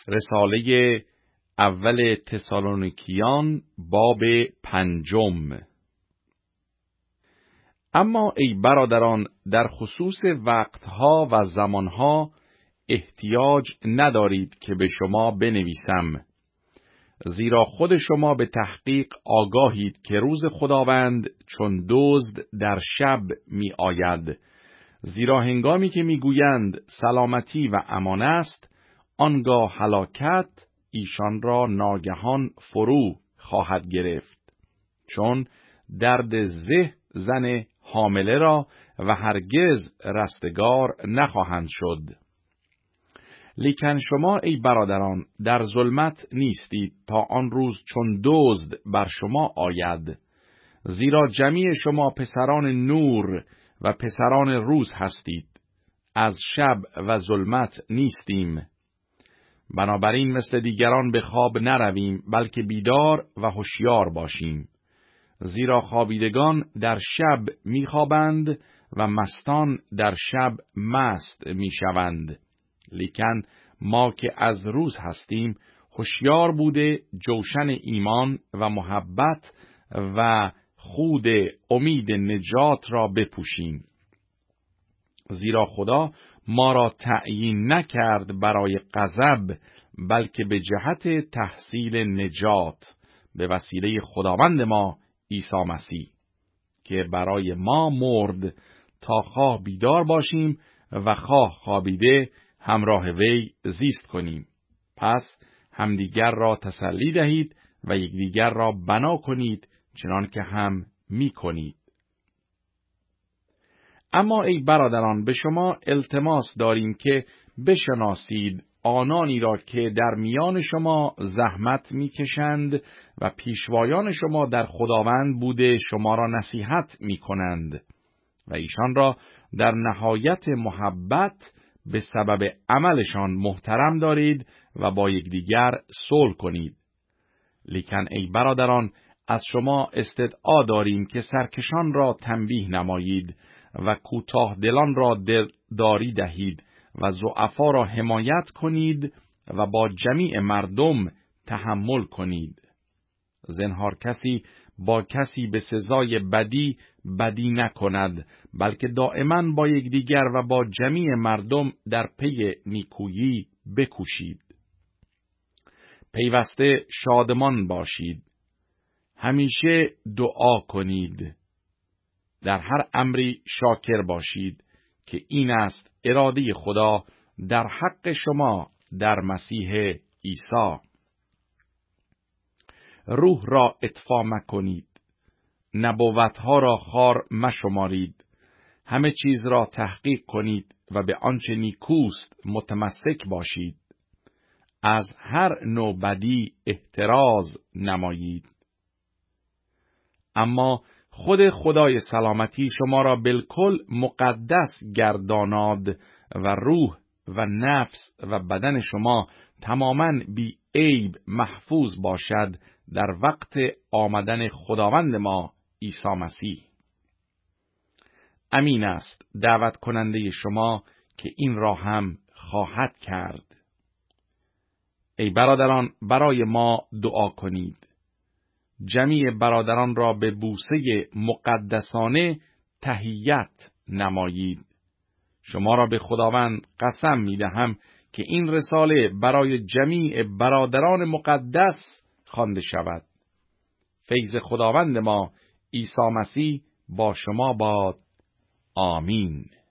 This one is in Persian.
رساله اول تسالونیکیان باب 5. اما ای برادران، در خصوص وقتها و زمانها احتیاج ندارید که به شما بنویسم، زیرا خود شما به تحقیق آگاهید که روز خداوند چون دزد در شب می آید. زیرا هنگامی که می گویند سلامتی و امان است، آنگاه هلاکت ایشان را ناگهان فرو خواهد گرفت، چون درد زه زن حامله را و هرگز رستگار نخواهند شد. لیکن شما ای برادران در ظلمت نیستید تا آن روز چون دزد بر شما آید، زیرا جمیع شما پسران نور و پسران روز هستید، از شب و ظلمت نیستیم. بنابراین مثل دیگران به خواب نرویم، بلکه بیدار و هوشیار باشیم، زیرا خوابیدگان در شب میخوابند و مستان در شب مست میشوند. لیکن ما که از روز هستیم هوشیار بوده جوشن ایمان و محبت و خود امید نجات را بپوشیم. زیرا خدا ما را تعیین نکرد برای غضب، بلکه به جهت تحصیل نجات به وسیله خداوند ما عیسی مسیح، که برای ما مرد تا خواه بیدار باشیم و خواه خوابیده همراه وی زیست کنیم. پس همدیگر را تسلی دهید و یکدیگر را بنا کنید، چنان که هم می کنید. اما ای برادران، به شما التماس داریم که بشناسید آنانی را که در میان شما زحمت میکشند و پیشوایان شما در خداوند بوده شما را نصیحت میکنند و ایشان را در نهایت محبت به سبب عملشان محترم دارید و با یکدیگر صلح کنید. لیکن ای برادران، از شما استدعا داریم که سرکشان را تنبیه نمایید و کوتاه دلان را دلداری دهید و ضعفا را حمایت کنید و با جمیع مردم تحمل کنید. زنهار کسی با کسی به سزای بدی نکند، بلکه دائما با یکدیگر و با جمیع مردم در پی نیکویی بکوشید. پیوسته شادمان باشید، همیشه دعا کنید، در هر امری شاکر باشید، که این است اراده خدا در حق شما در مسیح عیسی. روح را اطفا مکنید، نبوتها را خوار مشمارید، همه چیز را تحقیق کنید و به آنچه نیکوست متمسک باشید. از هر نوع بدی احتراز نمایید. اما خود خدای سلامتی شما را بالکل مقدس گرداناد و روح و نفس و بدن شما تماماً بی عیب محفوظ باشد در وقت آمدن خداوند ما عیسی مسیح. امین است دعوت کننده شما که این را هم خواهد کرد. ای برادران، برای ما دعا کنید. جمیع برادران را به بوسه مقدسانه تحیت نمایید. شما را به خداوند قسم می‌دهم که این رساله برای جمیع برادران مقدس خوانده شود. فیض خداوند ما عیسی مسیح با شما باد. آمین.